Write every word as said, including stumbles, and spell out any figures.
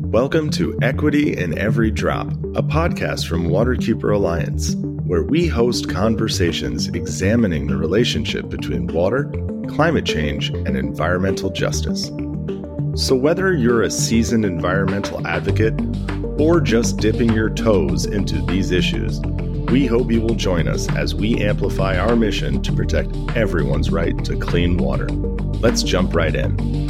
Welcome to Equity in Every Drop, a podcast from Waterkeeper Alliance, where we host conversations examining the relationship between water, climate change, and environmental justice. So whether you're a seasoned environmental advocate or just dipping your toes into these issues, we hope you will join us as we amplify our mission to protect everyone's right to clean water. Let's jump right in.